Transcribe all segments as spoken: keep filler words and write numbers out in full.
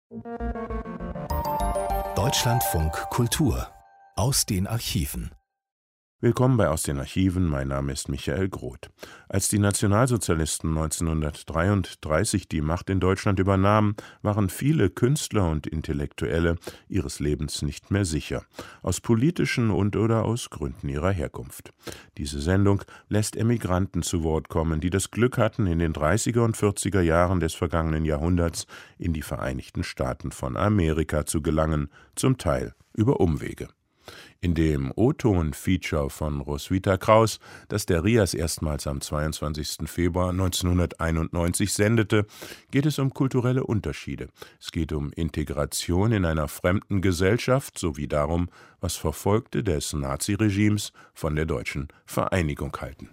Deutschlandfunk Kultur aus den Archiven. Willkommen bei Aus den Archiven, mein Name ist Michael Groth. Als die Nationalsozialisten neunzehnhundertdreiunddreißig die Macht in Deutschland übernahmen, waren viele Künstler und Intellektuelle ihres Lebens nicht mehr sicher, aus politischen und oder aus Gründen ihrer Herkunft. Diese Sendung lässt Emigranten zu Wort kommen, die das Glück hatten, in den dreißiger und vierziger Jahren des vergangenen Jahrhunderts in die Vereinigten Staaten von Amerika zu gelangen, zum Teil über Umwege. In dem O-Ton-Feature von Roswitha Kraus, das der RIAS erstmals am zweiundzwanzigsten Februar neunzehnhunderteinundneunzig sendete, geht es um kulturelle Unterschiede. Es geht um Integration in einer fremden Gesellschaft sowie darum, was Verfolgte des Naziregimes von der deutschen Vereinigung halten.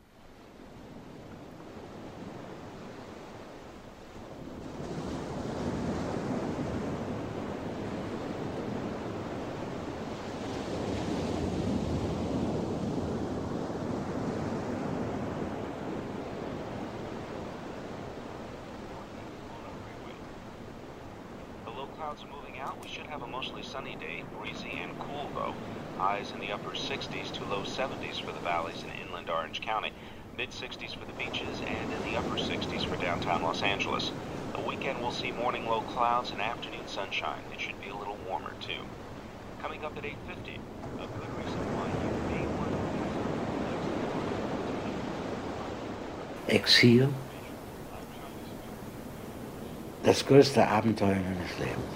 Moving out, we should have a mostly sunny day, breezy and cool though. Highs in the upper sixties to low seventies for the valleys in inland Orange County, mid sixties for the beaches, and in the upper sixties for downtown Los Angeles. The weekend will see morning low clouds and afternoon sunshine. It should be a little warmer too. Coming up at eight fifty, a good reason why you may want to... Exil. Das größte Abenteuer meines Lebens.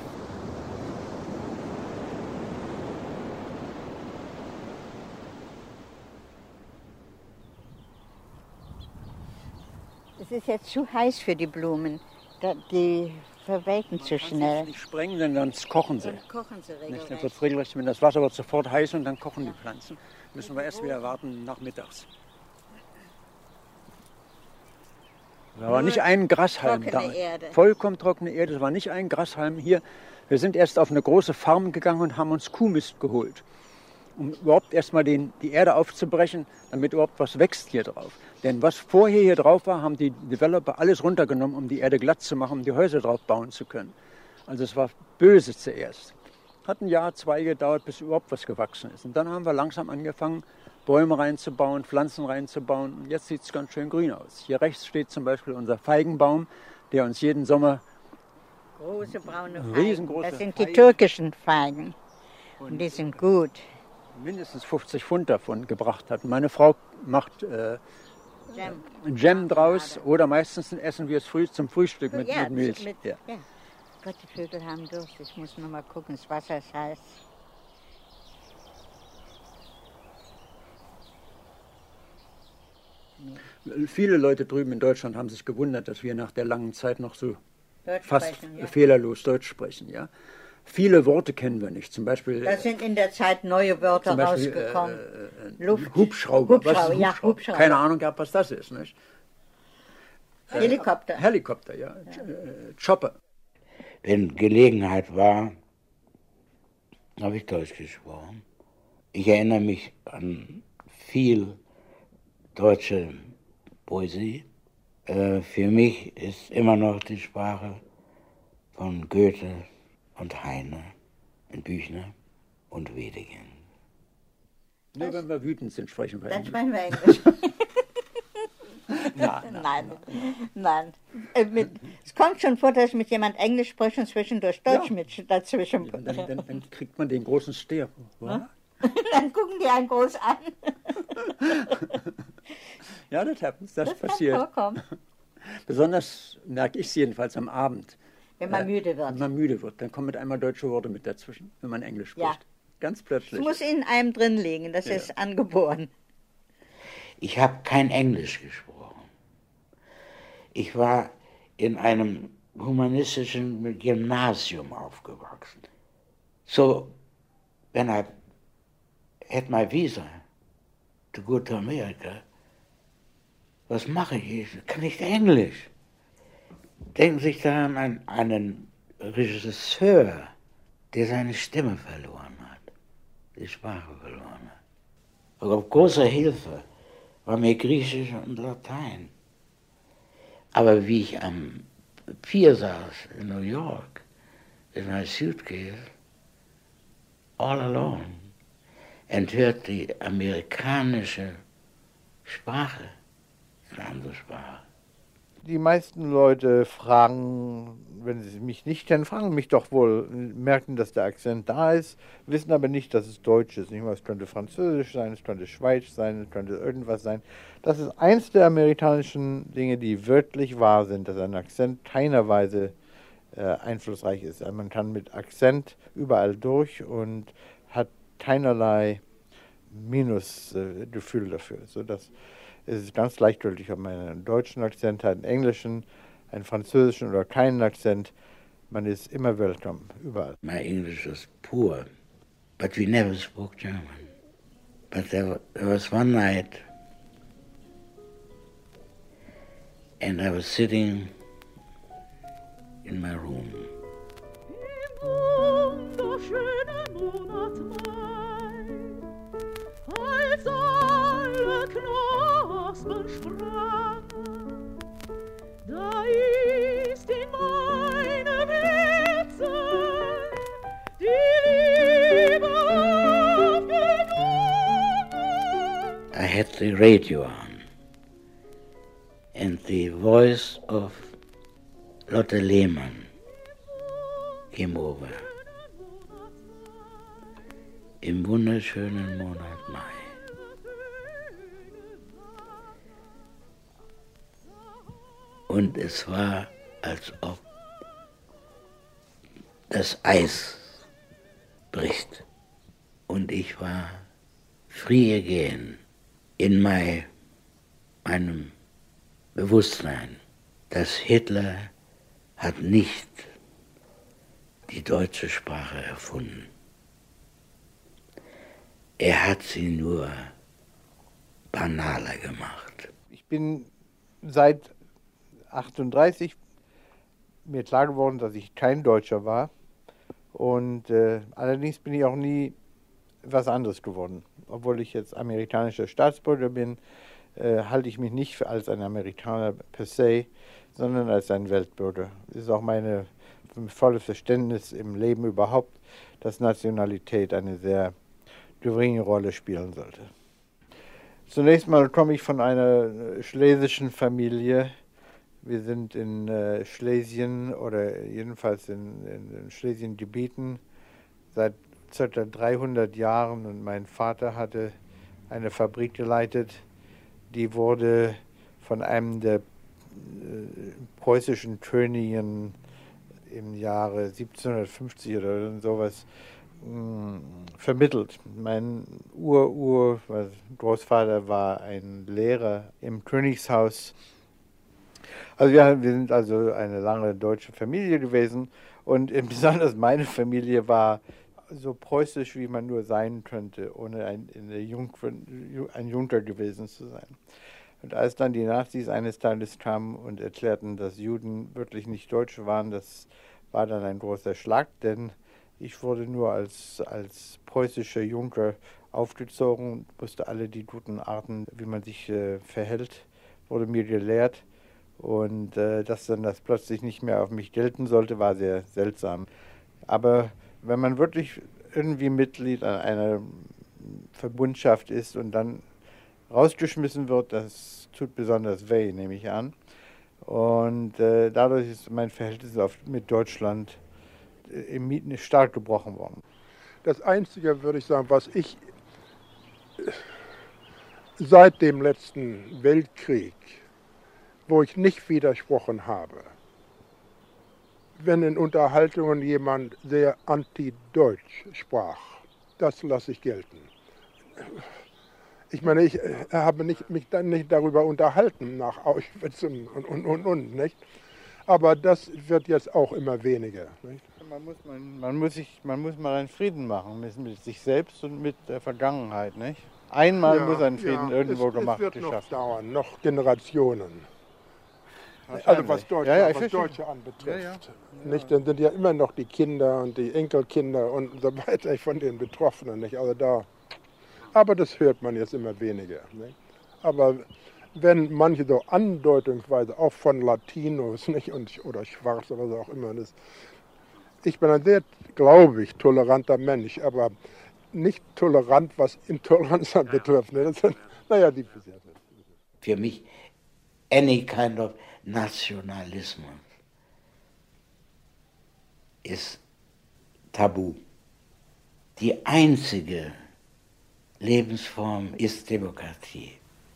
Es ist jetzt zu heiß für die Blumen. Die verwelken zu schnell. Nicht sprengen, denn dann kochen sie. Dann kochen sie regelrecht. Dann wird regelrecht, wenn das Wasser wird sofort heiß und dann kochen die Pflanzen. Müssen wir erst wieder warten nachmittags. Da war nicht ein Grashalm da. Erde. Vollkommen trockene Erde, es war nicht ein Grashalm hier. Wir sind erst auf eine große Farm gegangen und haben uns Kuhmist geholt, um überhaupt erstmal den, die Erde aufzubrechen, damit überhaupt was wächst hier drauf. Denn was vorher hier drauf war, haben die Developer alles runtergenommen, um die Erde glatt zu machen, um die Häuser drauf bauen zu können. Also es war böse zuerst. Hat ein Jahr, zwei gedauert, bis überhaupt was gewachsen ist. Und dann haben wir langsam angefangen, Bäume reinzubauen, Pflanzen reinzubauen. Und jetzt sieht es ganz schön grün aus. Hier rechts steht zum Beispiel unser Feigenbaum, der uns jeden Sommer große braune Feigen. Riesengroße Das sind die Feigen. türkischen Feigen. Und die sind gut. Mindestens fünfzig Pfund davon gebracht hat. Meine Frau macht äh, Jam. Jam draus oder meistens essen wir es früh zum Frühstück mit, ja, mit Milch. Mit, ja. Ja. Gott, die Vögel haben Durst. Ich muss nur mal gucken, das Wasser ist heiß. Viele Leute drüben in Deutschland haben sich gewundert, dass wir nach der langen Zeit noch so Deutsch fast sprechen, ja. fehlerlos Deutsch sprechen. Ja? Viele Worte kennen wir nicht. Zum Beispiel, Da sind in der Zeit neue Wörter zum Beispiel rausgekommen. äh, äh, Luft. Hubschrauber. Hubschrauber, Was ist ja, Hubschrauber? Hubschrauber. Keine Ahnung gehabt, was das ist. Nicht? Helikopter. Helikopter, ja. ja. Äh, Chopper. Wenn Gelegenheit war, habe ich Deutsch gesprochen. Ich erinnere mich an viel deutsche Poesie. Äh, für mich ist immer noch die Sprache von Goethe und Heine und Büchner und Wedekind. Nur wenn wir wütend sind, sprechen wir Dann Englisch. sprechen wir Englisch. Na, na, Nein, nein. Äh, mit, es kommt schon vor, dass ich mit jemand Englisch spreche und zwischendurch Deutsch Ja. mit dazwischen. Dann, dann, dann kriegt man den großen Steher. Ja? Dann gucken die einen groß an. Ja, das happens, das, Das passiert. kann vorkommen. Besonders merke ich es jedenfalls am Abend. Wenn man Äh, müde wird. Wenn man müde wird, dann kommen mit einmal deutsche Worte mit dazwischen, wenn man Englisch Ja. spricht. Ganz Es plötzlich. muss in einem drin liegen, das Ja. ist angeboren. Ich habe kein Englisch gesprochen. Ich war in einem humanistischen Gymnasium aufgewachsen. So, when I had my visa to go to America, was mache ich? Ich kann nicht Englisch. Denken Sie sich da an einen, einen Regisseur, der seine Stimme verloren hat, die Sprache verloren hat. Und auf große Hilfe war mir Griechisch und Latein. Aber wie ich am Pier saß in New York, in my suitcase all alone und hört die amerikanische Sprache, eine andere Sprache. Die meisten Leute fragen, wenn sie mich nicht kennen, fragen mich doch wohl, merken, dass der Akzent da ist, wissen aber nicht, dass es Deutsch ist. Nicht mal, es könnte Französisch sein, es könnte Schweiz sein, es könnte irgendwas sein. Das ist eins der amerikanischen Dinge, die wirklich wahr sind, dass ein Akzent keiner Weise äh, einflussreich ist. Also man kann mit Akzent überall durch und hat keinerlei Minusgefühl äh, dafür. Sodass es ist ganz gleichgültig, ob man einen deutschen Akzent hat, einen englischen, einen französischen oder keinen Akzent. Man ist immer willkommen, überall. My English was poor, but we never spoke German. But there, there was one night, and I was sitting in my room. Da ist in meinem Herzen die Liebe aufgegangen. I had the radio on, and the voice of Lotte Lehmann came over. Im wunderschönen Monat Mai. Und es war, als ob das Eis bricht. Und ich war free again in my, meinem Bewusstsein, dass Hitler hat nicht die deutsche Sprache erfunden. Er hat sie nur banaler gemacht. Ich bin seit achtunddreißig mir klar geworden, dass ich kein Deutscher war. Und äh, allerdings bin ich auch nie was anderes geworden. Obwohl ich jetzt amerikanischer Staatsbürger bin, äh, halte ich mich nicht für als ein Amerikaner per se, sondern als ein Weltbürger. Das ist auch meine volle Verständnis im Leben überhaupt, dass Nationalität eine sehr geringe Rolle spielen sollte. Zunächst mal komme ich von einer schlesischen Familie. Wir sind in äh, Schlesien oder jedenfalls in, in, in Schlesiengebieten seit ca. dreihundert Jahren und mein Vater hatte eine Fabrik geleitet, die wurde von einem der äh, preußischen Königen im Jahre siebzehnhundertfünfzig oder sowas mh, vermittelt. Mein Ur-Ur-Großvater war ein Lehrer im Königshaus. Also wir, wir sind also eine lange deutsche Familie gewesen und besonders meine Familie war so preußisch, wie man nur sein könnte, ohne ein, eine Jungfer, ein Junker gewesen zu sein. Und als dann die Nazis eines Tages kamen und erklärten, dass Juden wirklich nicht Deutsche waren, das war dann ein großer Schlag, denn ich wurde nur als, als preußischer Junker aufgezogen, wusste alle die guten Arten, wie man sich äh, verhält, wurde mir gelehrt. Und äh, dass dann das plötzlich nicht mehr auf mich gelten sollte, war sehr seltsam. Aber wenn man wirklich irgendwie Mitglied an einer Verbundschaft ist und dann rausgeschmissen wird, das tut besonders weh, nehme ich an. Und äh, dadurch ist mein Verhältnis auf, mit Deutschland äh, stark gebrochen worden. Das Einzige, würde ich sagen, was ich seit dem letzten Weltkrieg, wo ich nicht widersprochen habe, wenn in Unterhaltungen jemand sehr anti-deutsch sprach, das lasse ich gelten. Ich meine, ich habe nicht, mich dann nicht darüber unterhalten nach Auschwitz und, und, und, und, nicht? Aber das wird jetzt auch immer weniger. Nicht? Man muss, man, man, muss sich, man muss mal einen Frieden machen mit, mit sich selbst und mit der Vergangenheit. Nicht? Einmal ja, muss ein Frieden ja, irgendwo es, gemacht werden. Es wird noch geschafft. dauern, noch Generationen. Also was Deutsche, ja, ja, was Deutsche anbetrifft. Ja, ja. Nicht, dann sind ja immer noch die Kinder und die Enkelkinder und so weiter von den Betroffenen. Nicht? Also da, aber das hört man jetzt immer weniger. Nicht? Aber wenn manche so andeutungsweise, auch von Latinos nicht? Und, oder Schwarz oder was auch immer, das, ich bin ein sehr, glaube ich, toleranter Mensch, aber nicht tolerant, was Intoleranz betrifft. Ne? Das, naja, die, für mich, any kind of Nationalismus ist tabu. Die einzige Lebensform ist Demokratie.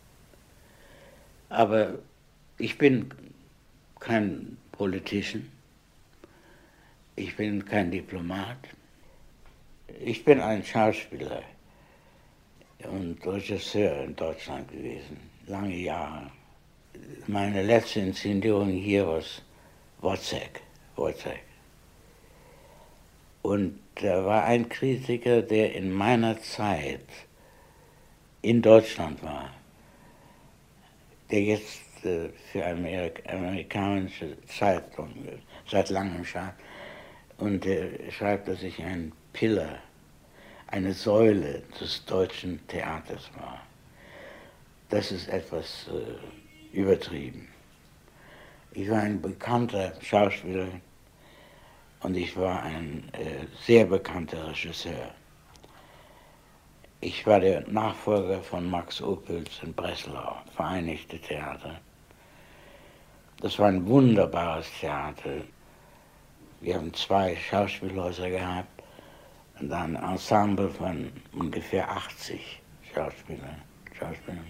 Aber ich bin kein Politician, ich bin kein Diplomat, ich bin ein Schauspieler und Regisseur in Deutschland gewesen, lange Jahre. Meine letzte Inszenierung hier war Wozzeck. Wozzeck. Und da war ein Kritiker, der in meiner Zeit in Deutschland war, der jetzt äh, für Amerik amerikanische Zeitung seit langem schreibt. Und er schreibt, dass ich ein Pillar, eine Säule des deutschen Theaters war. Das ist etwas äh, übertrieben. Ich war ein bekannter Schauspieler und ich war ein äh, sehr bekannter Regisseur. Ich war der Nachfolger von Max Ophüls in Breslau, Vereinigte Theater. Das war ein wunderbares Theater. Wir haben zwei Schauspielhäuser gehabt und dann ein Ensemble von ungefähr achtzig Schauspielern. Schauspielern.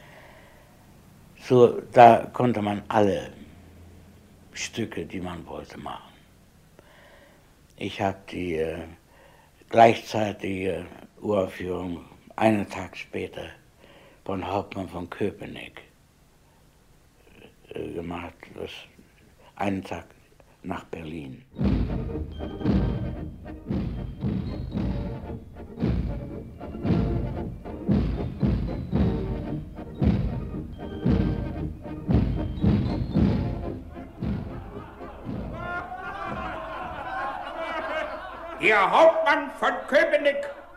So, da konnte man alle Stücke, die man wollte, machen. Ich habe die äh, gleichzeitige Uraufführung einen Tag später von Hauptmann von Köpenick äh, gemacht, das einen Tag nach Berlin. Ihr Hauptmann von Köpenick!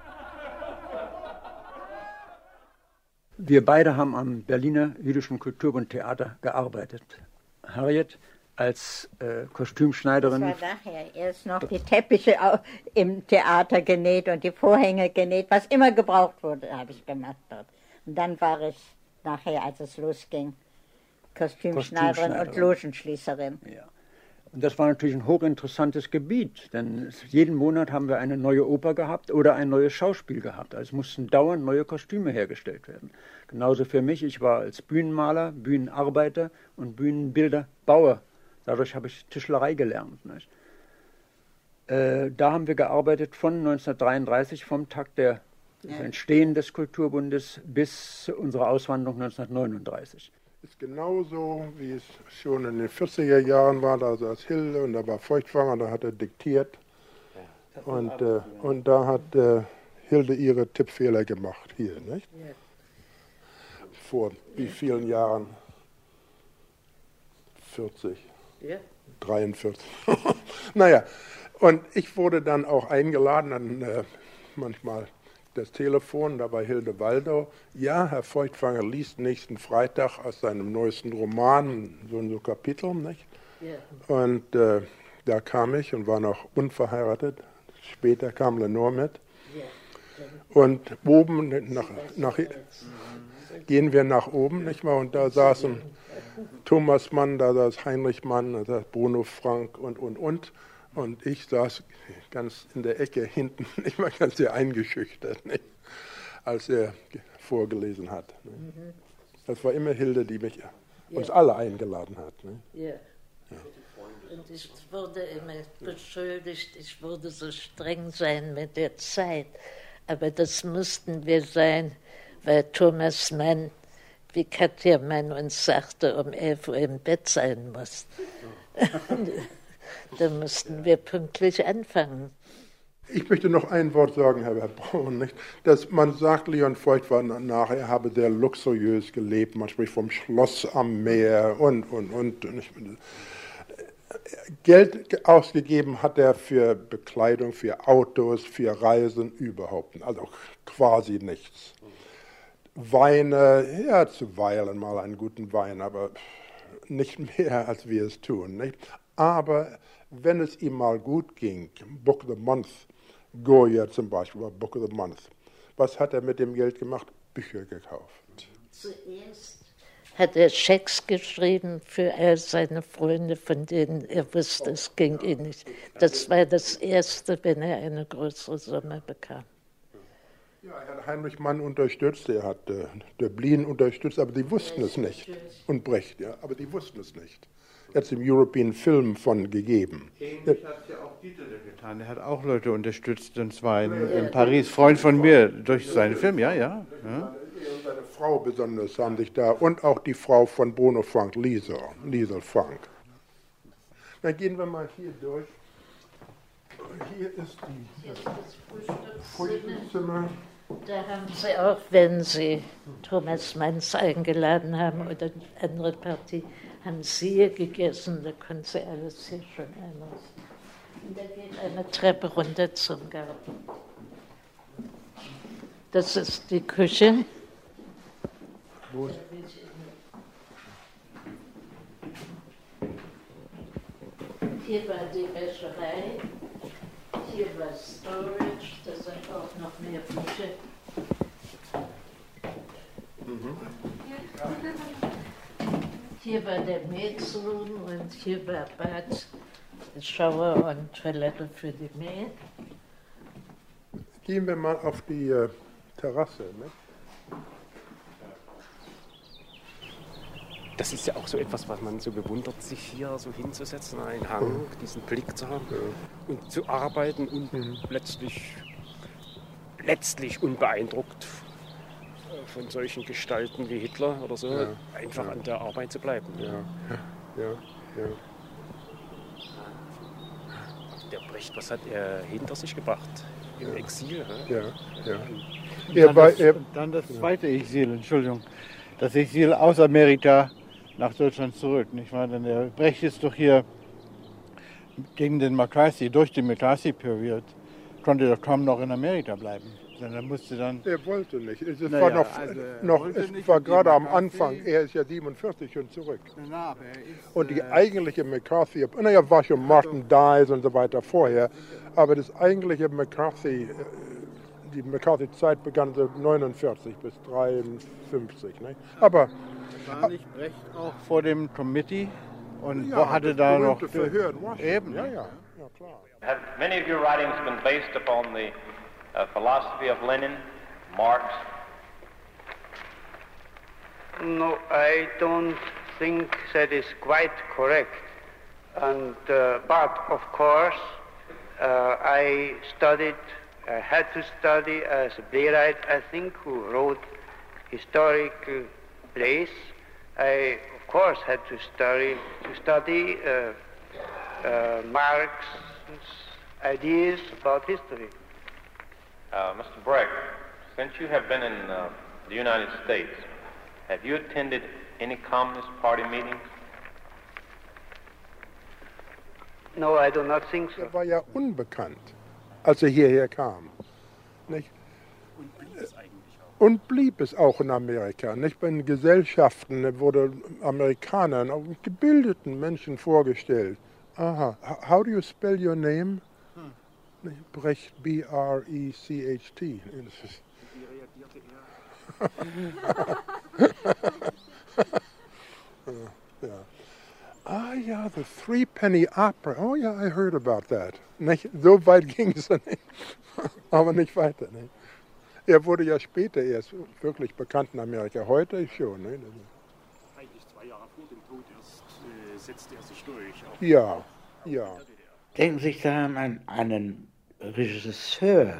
Wir beide haben am Berliner Jüdischen Kulturbund Theater gearbeitet. Harriet als äh, Kostümschneiderin. Das war nachher erst noch die Teppiche im Theater genäht und die Vorhänge genäht, was immer gebraucht wurde, habe ich gemacht dort. Und dann war ich nachher, als es losging, Kostümschneiderin, Kostümschneiderin. und Logenschließerin. Ja. Und das war natürlich ein hochinteressantes Gebiet, denn jeden Monat haben wir eine neue Oper gehabt oder ein neues Schauspiel gehabt. Also es mussten dauernd neue Kostüme hergestellt werden. Genauso für mich, ich war als Bühnenmaler, Bühnenarbeiter und Bühnenbilderbauer. Dadurch habe ich Tischlerei gelernt. Nicht? Äh, da haben wir gearbeitet von neunzehnhundertdreiunddreißig, vom Tag der, des Entstehen des Kulturbundes bis zu unserer Auswanderung neunzehnhundertneununddreißig. Ist genauso, wie es schon in den vierziger Jahren war, da saß Hilde und da war Feuchtwanger, da hat er diktiert. Und, äh, und da hat äh, Hilde ihre Tippfehler gemacht hier, nicht? Vor wie vielen Jahren? vierzig. Ja. dreiundvierzig. Naja, und ich wurde dann auch eingeladen, dann äh, manchmal das Telefon, da war Hilde Waldau. Ja, Herr Feuchtwanger liest nächsten Freitag aus seinem neuesten Roman so ein so Kapitel, nicht? Ja. Und äh, da kam ich und war noch unverheiratet. Später kam Lenore mit. Ja. Und oben nach, nach, gehen wir nach oben, nicht mal? Und da saßen Thomas Mann, da saß Heinrich Mann, da saß Bruno Frank und, und, und. Und ich saß ganz in der Ecke hinten, ich war ganz sehr eingeschüchtert, nicht? Als er vorgelesen hat. Nicht? Das war immer Hilde, die mich, ja. uns alle eingeladen hat. Nicht? Ja. Ja. Und ich wurde immer beschuldigt, ich würde so streng sein mit der Zeit. Aber das mussten wir sein, weil Thomas Mann, wie Katja Mann uns sagte, um elf Uhr im Bett sein muss. Da mussten wir pünktlich anfangen. Ich möchte noch ein Wort sagen, Herr Braun, nicht? Dass man sagt, Leon Feuchtwanger nachher, er habe sehr luxuriös gelebt, man spricht vom Schloss am Meer und, und, und. Geld ausgegeben hat er für Bekleidung, für Autos, für Reisen überhaupt nicht, also quasi nichts. Weine, ja, zuweilen mal einen guten Wein, aber nicht mehr, als wir es tun, nicht? Aber wenn es ihm mal gut ging, Book of the Month, Goya zum Beispiel, war Book of the Month, was hat er mit dem Geld gemacht? Bücher gekauft. Zuerst hat er Schecks geschrieben für all seine Freunde, von denen er wusste, es ging ihm nicht. Das war das Erste, wenn er eine größere Summe bekam. Ja, er hat Heinrich Mann unterstützt, er hat äh, Döblin unterstützt, aber die wussten es nicht. Und Brecht, ja, aber die wussten es nicht. Er hat es im European Film von gegeben. Ähnlich hat es ja auch Dieter getan. Er hat auch Leute unterstützt, und zwar in, in Paris. Freund von mir durch seine Filme, ja, ja. ja. Er und seine Frau besonders haben sich da, und auch die Frau von Bruno Frank, Liesel, Liesel Frank. Dann gehen wir mal hier durch. Hier ist die Hier ist das Frühstückszimmer. Da haben Sie auch, wenn Sie Thomas Manns eingeladen haben oder eine andere Partie, haben Sie hier gegessen, da können Sie alles hier schon einmal. Und da geht eine Treppe runter zum Garten. Das ist die Küche. Wo ist Hier war die Wäscherei, hier war Storage, da sind auch noch mehr Bücher. Mhm. Hier war der Maids Room und hier war Bad, Shower und Toilette für die Maid. Gehen wir mal auf die äh, Terrasse. Ne? Das ist ja auch so etwas, was man so bewundert, sich hier so hinzusetzen, einen Hang, mhm. diesen Blick zu haben, ja. und zu arbeiten und mhm. letztlich, letztlich unbeeindruckt von solchen Gestalten wie Hitler oder so, ja. einfach ja. an der Arbeit zu bleiben. Ja, ja, ja. Der Brecht, was hat er hinter sich gebracht? Im ja. Exil? Ja, ja. Und dann, das, und dann das zweite Exil, Entschuldigung. Das Exil aus Amerika nach Deutschland zurück. Nicht wahr? Denn der Brecht ist doch hier gegen den McCarthy, durch die McCarthy-Period, konnte doch kaum noch in Amerika bleiben. Er musste dann. Er wollte nicht. Es naja, war noch, also noch es nicht war gerade am Anfang. Er ist ja siebenundvierzig schon zurück. Na, aber er ist, und die äh, eigentliche McCarthy, naja, war schon Martin Dies und so weiter vorher, aber das eigentliche McCarthy, die McCarthy-Zeit begann so neunundvierzig bis dreiundfünfzig. Ne? Aber war nicht Brecht auch vor dem Committee und ja, wo hatte da noch Verhör in Washington. Eben, ja, ja, ja, klar. Have many of your writings been based upon the uh, philosophy of Lenin, Marx? No, I don't think that is quite correct. And uh, but of course, uh, I studied. I had to study as a playwright, I think, who wrote historical plays. I, of course, had to study to study uh, uh, Marx's ideas about history. Uh, Mister Brecht, since you have been in uh, the United States, have you attended any Communist Party meetings? No, I do not think so. Er war ja unbekannt, als er hierher kam. Nicht? Und blieb es eigentlich auch. Und blieb es auch in Amerika. Nicht? Bei den Gesellschaften wurde Amerikanern, auch gebildeten Menschen vorgestellt. Aha, how do you spell your name? Hm. Brecht, B R E C H T. Wie reagierte er? ja. Ah ja, the Three Penny Opera. Oh ja, I heard about that. Nicht? So weit ging es nicht. Aber nicht weiter. Nicht? Er wurde ja später erst wirklich bekannt in Amerika. Heute schon. Ne? Eigentlich zwei Jahre vor dem Tod erst äh, setzte er sich durch. Ja, ja. Denken Sie sich daran an einen Regisseur,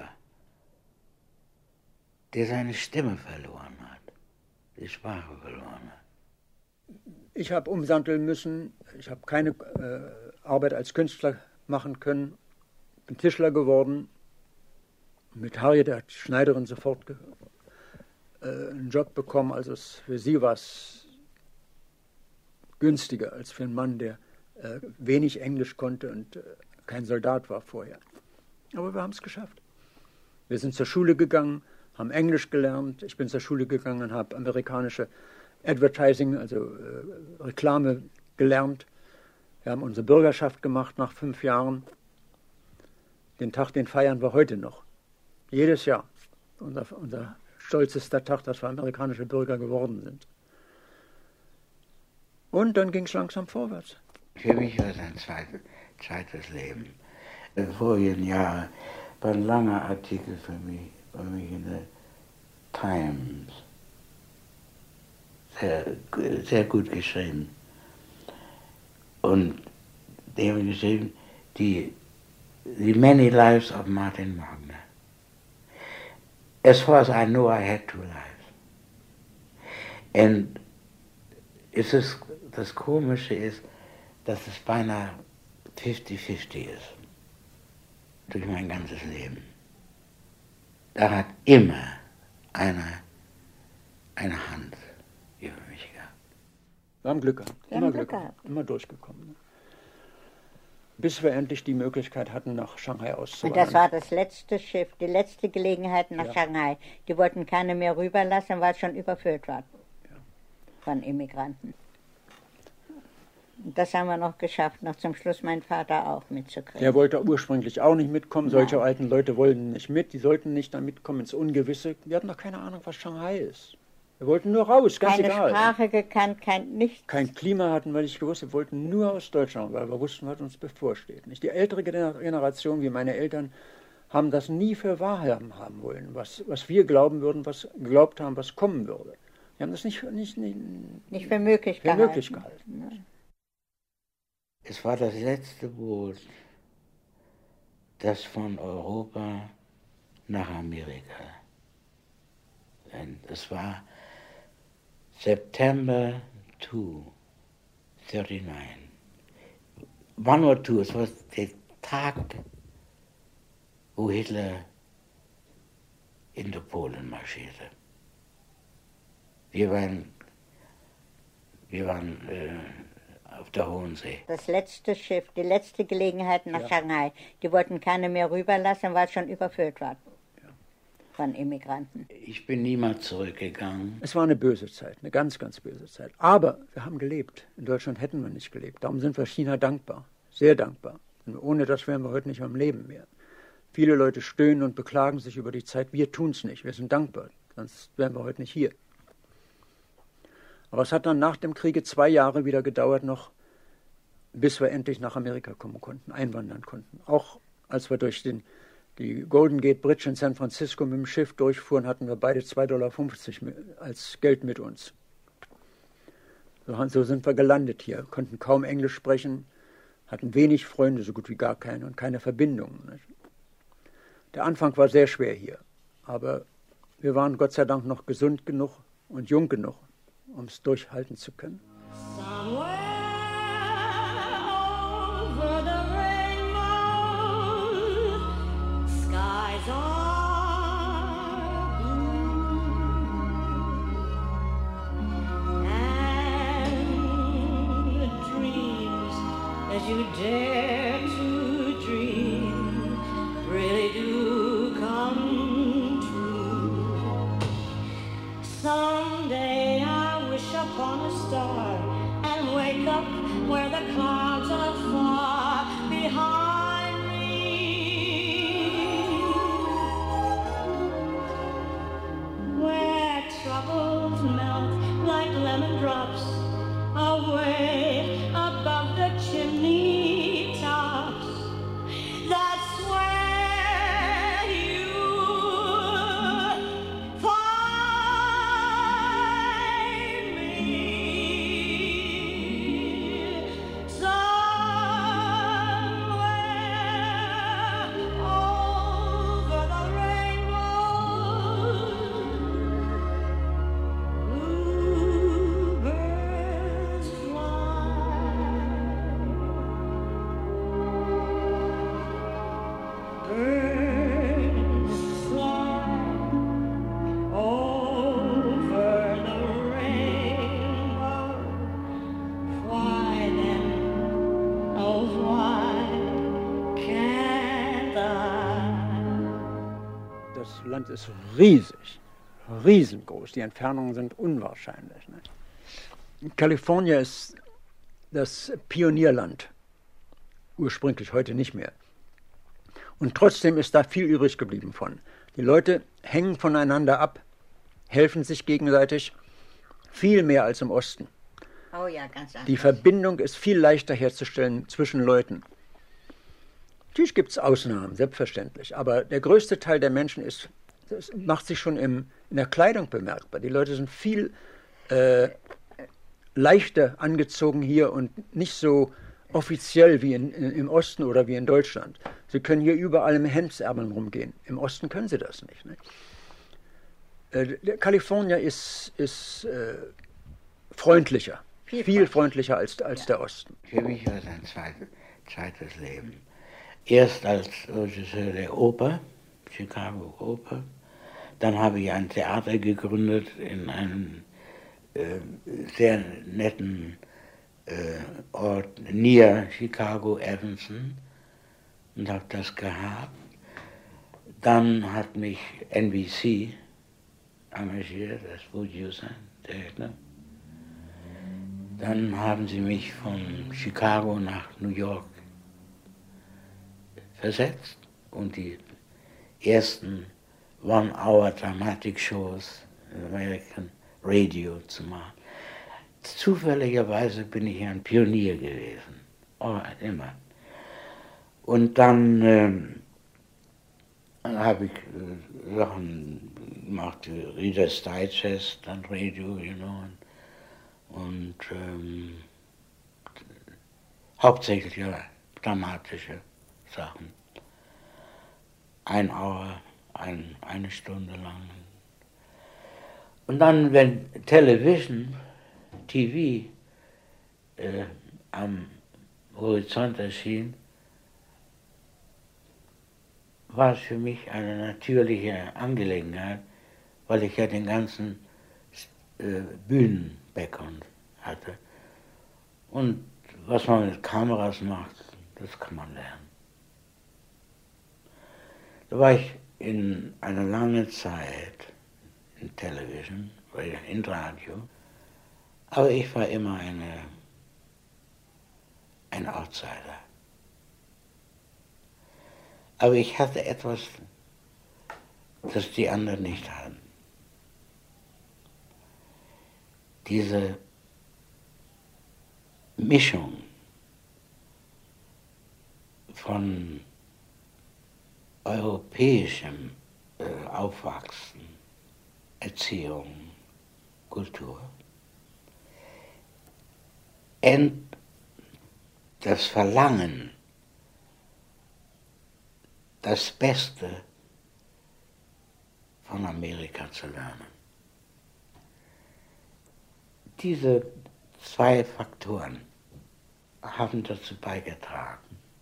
der seine Stimme verloren hat, die Sprache verloren hat. Ich habe umsatteln müssen, ich habe keine äh, Arbeit als Künstler machen können, bin Tischler geworden, mit Harriet, der Schneiderin, sofort ge- äh, einen Job bekommen, also es, für sie war es günstiger als für einen Mann, der äh, wenig Englisch konnte und äh, kein Soldat war vorher. Aber wir haben es geschafft. Wir sind zur Schule gegangen, haben Englisch gelernt, ich bin zur Schule gegangen und habe amerikanische Advertising, also äh, Reklame gelernt Wir haben unsere Bürgerschaft gemacht nach fünf Jahren. Den Tag, den feiern wir heute noch. Jedes Jahr. Unser, unser stolzester Tag, dass wir amerikanische Bürger geworden sind. Und dann ging es langsam vorwärts. Für mich war es ein zweites, zweites Leben. In den vorigen Jahren war ein langer Artikel für mich, für mich in der Times. Sehr, sehr gut geschrieben. Und die haben geschrieben, die The Many Lives of Martin Wagner. As far as I know, I had two lives. Und es ist, das Komische ist, dass es beinahe fifty fifty ist. Durch mein ganzes Leben. Da hat immer einer eine Hand über mich gehabt. Wir haben Glück gehabt. Wir Immer haben Glück Glück gehabt. Immer durchgekommen. Bis wir endlich die Möglichkeit hatten, nach Shanghai Und auszuwandern. das war das letzte Schiff, die letzte Gelegenheit nach Ja. Shanghai. Die wollten keine mehr rüberlassen, weil es schon überfüllt war. Ja. Von Immigranten. Und das haben wir noch geschafft, noch zum Schluss mein Vater auch mitzukriegen. Der wollte ursprünglich auch nicht mitkommen. Solche alten Leute wollten nicht mit. Die sollten nicht da mitkommen ins Ungewisse. Wir hatten doch keine Ahnung, was Shanghai ist. Wir wollten nur raus, ganz Keine egal. Sprache gekannt, kein nichts. Kein Klima hatten wir nicht gewusst. Wir wollten nur aus Deutschland, weil wir wussten, was uns bevorsteht. Nicht? Die ältere Generation, wie meine Eltern, haben das nie für wahr haben wollen, was, was wir glauben würden, was geglaubt haben, was kommen würde. Wir haben das nicht, nicht, nicht, Nicht für möglich für gehalten. möglich gehalten. Ja. Es war das letzte Boot, das von Europa nach Amerika. Und es war September second, thirty-nine. One or two, es war der Tag, wo Hitler into Polen marschierte. Wir waren, wir waren äh, auf der Hohen See. Das letzte Schiff, die letzte Gelegenheit nach Ja. Shanghai. Die wollten keine mehr rüberlassen, weil es schon überfüllt war. Von Immigranten. Ich bin niemals zurückgegangen. Es war eine böse Zeit, eine ganz, ganz böse Zeit. Aber wir haben gelebt. In Deutschland hätten wir nicht gelebt. Darum sind wir China dankbar, sehr dankbar. Und ohne das wären wir heute nicht am Leben mehr. Viele Leute stöhnen und beklagen sich über die Zeit. Wir tun es nicht. Wir sind dankbar. Sonst wären wir heute nicht hier. Aber es hat dann nach dem Kriege zwei Jahre wieder gedauert noch, bis wir endlich nach Amerika kommen konnten, einwandern konnten. Auch als wir durch den, die Golden Gate Bridge in San Francisco mit dem Schiff durchfuhren, hatten wir beide zwei Dollar fünfzig als Geld mit uns. So, so sind wir gelandet hier, konnten kaum Englisch sprechen, hatten wenig Freunde, so gut wie gar keine und keine Verbindungen. Nicht? Der Anfang war sehr schwer hier, aber wir waren Gott sei Dank noch gesund genug und jung genug, um es durchhalten zu können. As you dare to dream really do come true. Someday I wish upon a star and wake up where the clouds are far behind me, where troubles melt like lemon drops away above the chimney tops. That's where you find me. Somewhere over the rainbow, bluebirds Birds fly over the rainbow. Why then, oh why can't I? Das Land ist riesig, riesengroß. Die Entfernungen sind unwahrscheinlich. Ne? Kalifornien ist das Pionierland. Ursprünglich, heute nicht mehr. Und trotzdem ist da viel übrig geblieben von. Die Leute hängen voneinander ab, helfen sich gegenseitig, viel mehr als im Osten. Oh ja, ganz anders. Die Verbindung ist viel leichter herzustellen zwischen Leuten. Natürlich gibt es Ausnahmen, selbstverständlich, aber der größte Teil der Menschen ist, das macht sich schon im, in der Kleidung bemerkbar. Die Leute sind viel äh, leichter angezogen hier und nicht so offiziell wie in, in, im Osten oder wie in Deutschland. Sie können hier überall im Hemdsärmeln rumgehen. Im Osten können sie das nicht. Ne? Äh, Kalifornien ist, ist äh, freundlicher, viel, viel freundlicher als, als ja. der Osten. Für mich war es ein zweites, zweites Leben. Erst als Regisseur der Oper, Chicago Oper. Dann habe ich ein Theater gegründet in einem äh, sehr netten äh, Ort near Chicago, Evanston, und habe das gehabt. Dann hat mich N B C engagiert als Producer, Director. Dann haben sie mich von Chicago nach New York versetzt und die ersten One-Hour-Dramatic-Shows in American Radio zu machen. Zufälligerweise bin ich ein Pionier gewesen, oh, immer. Und dann ähm, habe ich äh, Sachen gemacht, Reader's Digest, dann Radio, you know, und, und ähm, hauptsächlich ja, dramatische Sachen. Ein Hour, ein, eine Stunde lang. Und dann, wenn Television, T V äh, am Horizont erschien, war es für mich eine natürliche Angelegenheit, weil ich ja den ganzen äh, Bühnen-Background hatte. Und was man mit Kameras macht, das kann man lernen. Da war ich in einer langen Zeit in Television, in Radio, aber ich war immer eine, ein Outsider. Aber ich hatte etwas, das die anderen nicht hatten. Diese Mischung von europäischem äh, Aufwachsen, Erziehung, Kultur und das Verlangen, das Beste von Amerika zu lernen. Diese zwei Faktoren haben dazu beigetragen,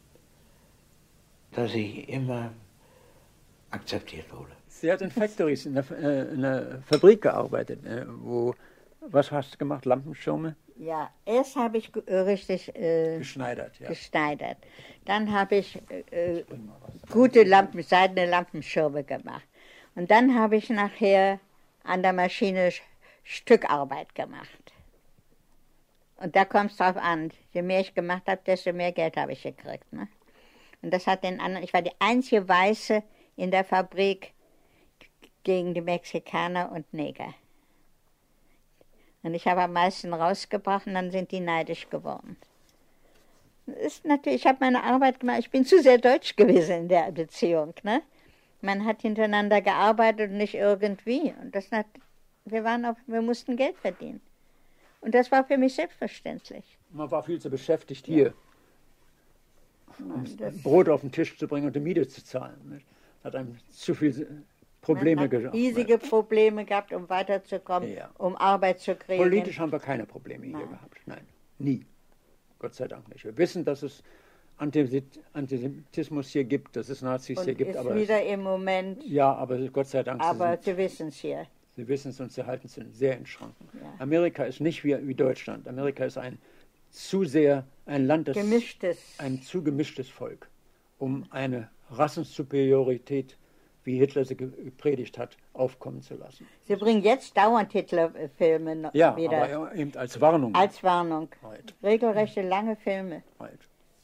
dass ich immer akzeptiert wurde. Sie hat in Factories, in der, äh, in der Fabrik gearbeitet, äh, wo, was hast du gemacht, Lampenschirme? Ja, erst habe ich äh, richtig äh, geschneidert, ja. geschneidert. Dann habe ich äh, gute Lampen, seidene Lampenschirme gemacht. Und dann habe ich nachher an der Maschine Stückarbeit gemacht. Und da kommt es drauf an, je mehr ich gemacht habe, desto mehr Geld habe ich gekriegt. Ne? Und das hat den anderen, ich war die einzige Weiße in der Fabrik gegen die Mexikaner und Neger. Und ich habe am meisten rausgebracht und dann sind die neidisch geworden. Das ist natürlich, ich habe meine Arbeit gemacht, ich bin zu sehr deutsch gewesen in der Beziehung. Ne? Man hat hintereinander gearbeitet und nicht irgendwie. Und das hat, wir, waren auf, wir mussten Geld verdienen. Und das war für mich selbstverständlich. Man war viel zu beschäftigt hier, um Brot auf den Tisch zu bringen und die Miete zu zahlen. Nicht? Hat einem zu viel Probleme gehabt. Riesige Probleme gehabt, um weiterzukommen, ja. um Arbeit zu kriegen. Politisch haben wir keine Probleme hier Nein. gehabt. Nein, nie. Gott sei Dank nicht. Wir wissen, dass es Antisemitismus hier gibt, dass es Nazis und hier gibt. Ist aber wieder es, im Moment. Ja, aber Gott sei Dank. Aber Sie, Sie wissen es hier. Sie wissen es und Sie halten es sehr in Schranken. Ja. Amerika ist nicht wie, wie Deutschland. Amerika ist ein zu sehr, ein Land, das gemischtes. ein zu gemischtes Volk, um eine Rassensuperiorität wie Hitler sie gepredigt hat, aufkommen zu lassen. Sie bringen jetzt dauernd Hitler-Filme ja, wieder. Aber eben als Warnung. Als Warnung. Right. Regelrechte lange Filme. Right.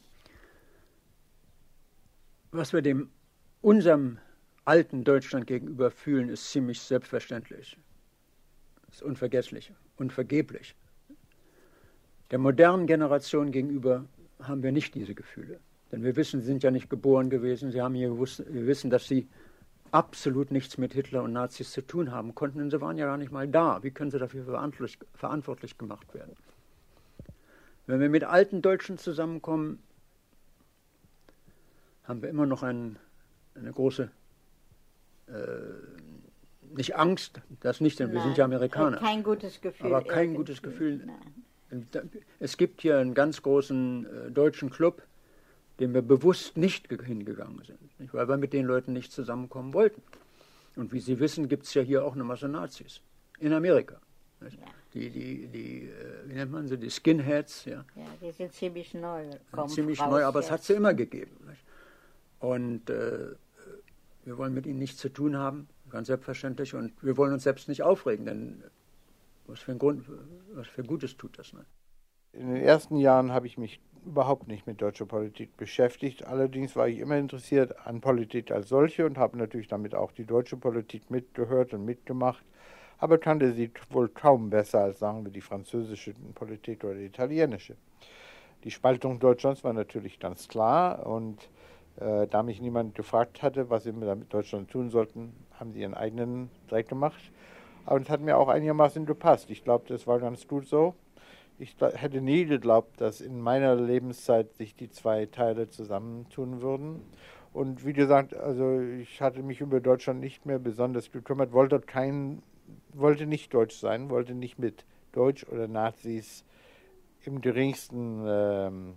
Was wir dem unserem alten Deutschland gegenüber fühlen, ist ziemlich selbstverständlich. Ist unvergesslich, unvergeblich. Der modernen Generation gegenüber haben wir nicht diese Gefühle. Denn wir wissen, sie sind ja nicht geboren gewesen. Sie haben hier gewusst, wir wissen, dass sie absolut nichts mit Hitler und Nazis zu tun haben konnten. Und sie waren ja gar nicht mal da. Wie können sie dafür verantwortlich, verantwortlich gemacht werden? Wenn wir mit alten Deutschen zusammenkommen, haben wir immer noch ein, eine große, äh, nicht Angst, das nicht, denn wir sind ja Amerikaner. Kein gutes Gefühl. Aber kein irgendwie. gutes Gefühl. Nein. Es gibt hier einen ganz großen äh, deutschen Club, dem wir bewusst nicht hingegangen sind, nicht? Weil wir mit den Leuten nicht zusammenkommen wollten. Und wie Sie wissen, gibt es ja hier auch eine Masse Nazis in Amerika. Ja. Die, die, die, wie nennt man sie, die Skinheads. Ja, ja die sind ziemlich neu. Ziemlich neu, aber jetzt. Es hat sie immer gegeben. Nicht? Und äh, wir wollen mit ihnen nichts zu tun haben, ganz selbstverständlich. Und wir wollen uns selbst nicht aufregen, denn was für ein Grund, was für Gutes tut das. Nicht? In den ersten Jahren habe ich mich überhaupt nicht mit deutscher Politik beschäftigt. Allerdings war ich immer interessiert an Politik als solche und habe natürlich damit auch die deutsche Politik mitgehört und mitgemacht. Aber kannte sie wohl kaum besser als, sagen wir, die französische Politik oder die italienische. Die Spaltung Deutschlands war natürlich ganz klar und äh, da mich niemand gefragt hatte, was sie mit Deutschland tun sollten, haben sie ihren eigenen Dreck gemacht. Aber es hat mir auch einigermaßen gepasst. Ich glaube, das war ganz gut so. Ich hätte nie geglaubt, dass in meiner Lebenszeit sich die zwei Teile zusammentun würden. Und wie gesagt, also ich hatte mich über Deutschland nicht mehr besonders gekümmert, wollte kein, wollte nicht deutsch sein, wollte nicht mit Deutsch oder Nazis im geringsten ähm,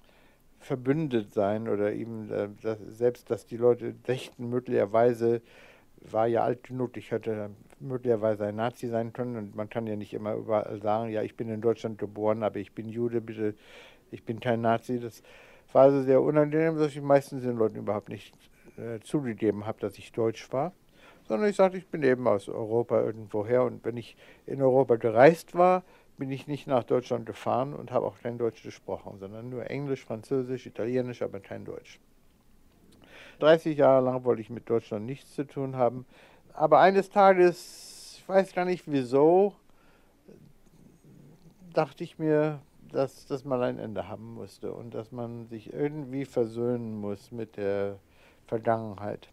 verbündet sein oder eben äh, das, selbst, dass die Leute dächten, möglicherweise war ja alt genug, ich hätte möglicherweise ein Nazi sein können und man kann ja nicht immer überall sagen, ja, ich bin in Deutschland geboren, aber ich bin Jude, bitte, ich bin kein Nazi. Das war also sehr unangenehm, dass ich meistens den Leuten überhaupt nicht äh, zugegeben habe, dass ich deutsch war, sondern ich sagte, ich bin eben aus Europa irgendwoher und wenn ich in Europa gereist war, bin ich nicht nach Deutschland gefahren und habe auch kein Deutsch gesprochen, sondern nur Englisch, Französisch, Italienisch, aber kein Deutsch. dreißig Jahre lang wollte ich mit Deutschland nichts zu tun haben. Aber eines Tages, ich weiß gar nicht wieso, dachte ich mir, dass das mal ein Ende haben musste und dass man sich irgendwie versöhnen muss mit der Vergangenheit.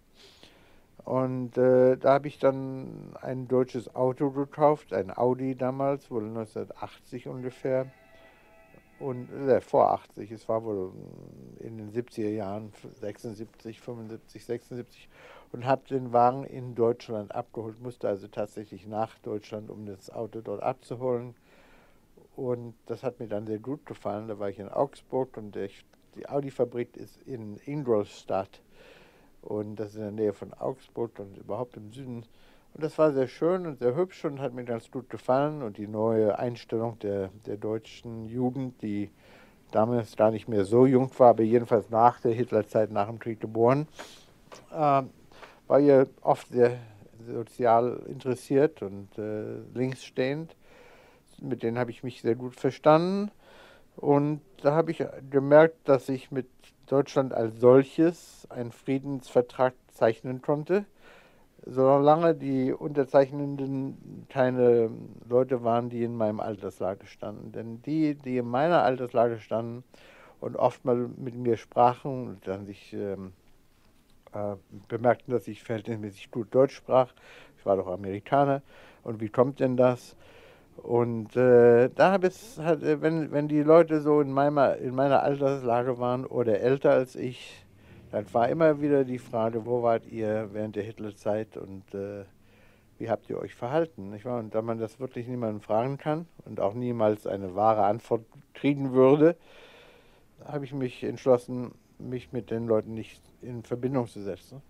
Und äh, da habe ich dann ein deutsches Auto gekauft, ein Audi damals, wohl neunzehnhundertachtzig ungefähr. Und äh, vor achtzig, es war wohl in den siebziger Jahren, sechsundsiebzig, fünfundsiebzig, sechsundsiebzig, und habe den Wagen in Deutschland abgeholt, musste also tatsächlich nach Deutschland, um das Auto dort abzuholen. Und das hat mir dann sehr gut gefallen. Da war ich in Augsburg und der, die Audi-Fabrik ist in Ingolstadt. Und das ist in der Nähe von Augsburg und überhaupt im Süden. Und das war sehr schön und sehr hübsch und hat mir ganz gut gefallen. Und die neue Einstellung der, der deutschen Jugend, die damals gar nicht mehr so jung war, aber jedenfalls nach der Hitlerzeit, nach dem Krieg geboren, äh, war ja oft sehr sozial interessiert und äh, linksstehend. Mit denen habe ich mich sehr gut verstanden. Und da habe ich gemerkt, dass ich mit Deutschland als solches einen Friedensvertrag zeichnen konnte, solange die Unterzeichnenden keine Leute waren, die in meinem Alterslage standen. Denn die, die in meiner Alterslage standen und oft mal mit mir sprachen und dann sich ähm, äh, bemerkten, dass ich verhältnismäßig gut Deutsch sprach, ich war doch Amerikaner, und wie kommt denn das? Und äh, da habe ich, halt, wenn, wenn die Leute so in meiner, in meiner Alterslage waren oder älter als ich, dann war immer wieder die Frage, wo wart ihr während der Hitlerzeit und äh, wie habt ihr euch verhalten? Nicht wahr? Und da man das wirklich niemanden fragen kann und auch niemals eine wahre Antwort kriegen würde, habe ich mich entschlossen, mich mit den Leuten nicht in Verbindung zu setzen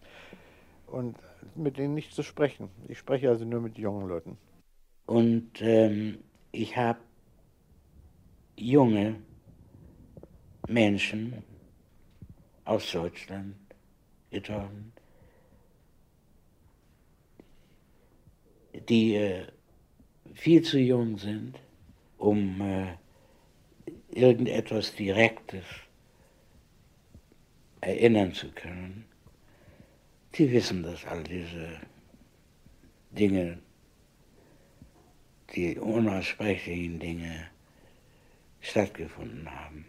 und mit denen nicht zu sprechen. Ich spreche also nur mit jungen Leuten. Und ähm, ich habe junge Menschen aus Deutschland getroffen, die äh, viel zu jung sind, um äh, irgendetwas Direktes erinnern zu können. Die wissen, dass all diese Dinge, die unaussprechlichen Dinge stattgefunden haben.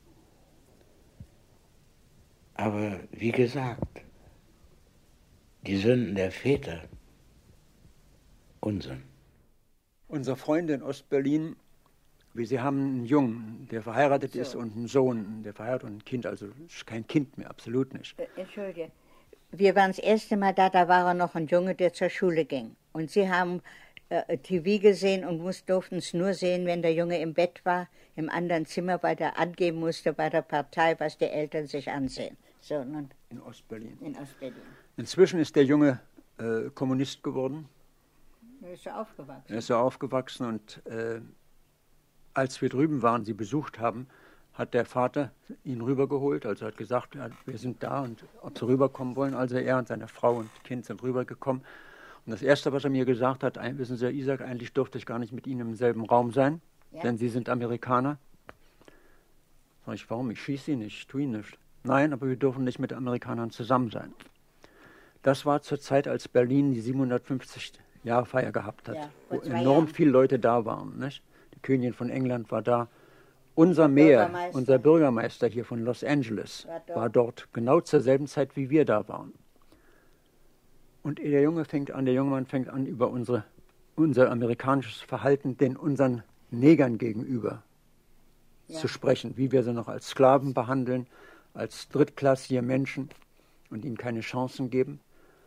Aber wie gesagt, die Sünden der Väter, Unsinn. Unser Freund in Ostberlin, Sie haben einen Jungen, der verheiratet so. ist, und einen Sohn, der verheiratet, und ein Kind, also kein Kind mehr, absolut nicht. Entschuldige, wir waren das erste Mal da, da war er noch ein Junge, der zur Schule ging. Und Sie haben äh, T V gesehen und durften es nur sehen, wenn der Junge im Bett war, im anderen Zimmer, weil er angeben musste bei der Partei, was die Eltern sich ansehen. So, nun. In Ostberlin. In Ostberlin. Inzwischen ist der Junge äh, Kommunist geworden. Er ist so aufgewachsen. Er ist so aufgewachsen und äh, als wir drüben waren, sie besucht haben, hat der Vater ihn rübergeholt, also hat gesagt, ja, wir sind da und ob sie rüberkommen wollen. Also er und seine Frau und Kind sind rübergekommen. Und das Erste, was er mir gesagt hat, wissen Sie, Isaac, eigentlich durfte ich gar nicht mit Ihnen im selben Raum sein, ja. denn Sie sind Amerikaner. Sag ich, warum? Ich schieße Sie nicht, ich tue Ihnen nichts. Nein, aber wir dürfen nicht mit Amerikanern zusammen sein. Das war zur Zeit, als Berlin die siebenhundertfünfzig-Jahr-Feier gehabt hat, ja, wo enorm Jahren. viele Leute da waren. Nicht? Die Königin von England war da. Unser Mayor, unser Bürgermeister hier von Los Angeles war dort. war dort, genau zur selben Zeit, wie wir da waren. Und der Junge fängt an, der junge Mann fängt an, über unsere, unser amerikanisches Verhalten den unseren Negern gegenüber ja. zu sprechen, wie wir sie noch als Sklaven behandeln, als drittklassige Menschen und ihnen keine Chancen geben.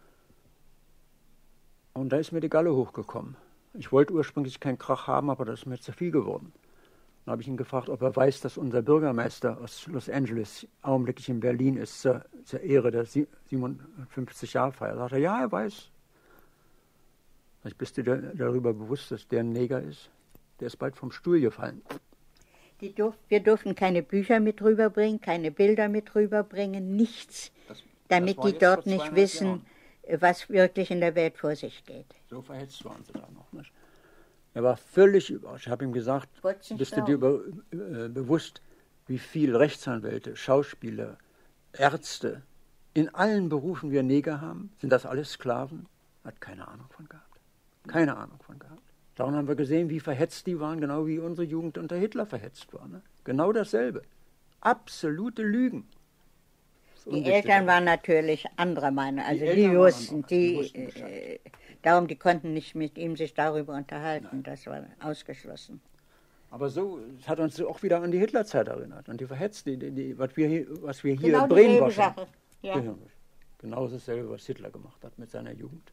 Und da ist mir die Galle hochgekommen. Ich wollte ursprünglich keinen Krach haben, aber das ist mir zu viel geworden. Dann habe ich ihn gefragt, ob er weiß, dass unser Bürgermeister aus Los Angeles augenblicklich in Berlin ist, zur, zur Ehre der siebenundfünfzig-Jahr-Feier. Da sagt er, ja, er weiß. Ich, bist du dir darüber bewusst, dass der ein Neger ist? Der ist bald vom Stuhl gefallen. Die durf, wir durften keine Bücher mit rüberbringen, keine Bilder mit rüberbringen, nichts, das, damit das die dort nicht wissen, Jahren. was wirklich in der Welt vor sich geht. So verhetzt waren sie da noch nicht. Er war völlig überrascht. Ich habe ihm gesagt, bist du dir über, äh, bewusst, wie viele Rechtsanwälte, Schauspieler, Ärzte in allen Berufen wir Neger haben? Sind das alles Sklaven? Hat keine Ahnung von gehabt. Keine Ahnung von gehabt. Darum haben wir gesehen, wie verhetzt die waren, genau wie unsere Jugend unter Hitler verhetzt war. Ne? Genau dasselbe. Absolute Lügen. Die Eltern waren natürlich anderer Meinung. Also die, die wussten, die, die äh, darum, die konnten nicht mit ihm sich darüber unterhalten. Nein. Das war ausgeschlossen. Aber so, es hat uns auch wieder an die Hitlerzeit erinnert. Und die verhetzt, die, die, die, was wir hier, was wir hier genau brainwashen. Ja. Genau dasselbe, was Hitler gemacht hat mit seiner Jugend.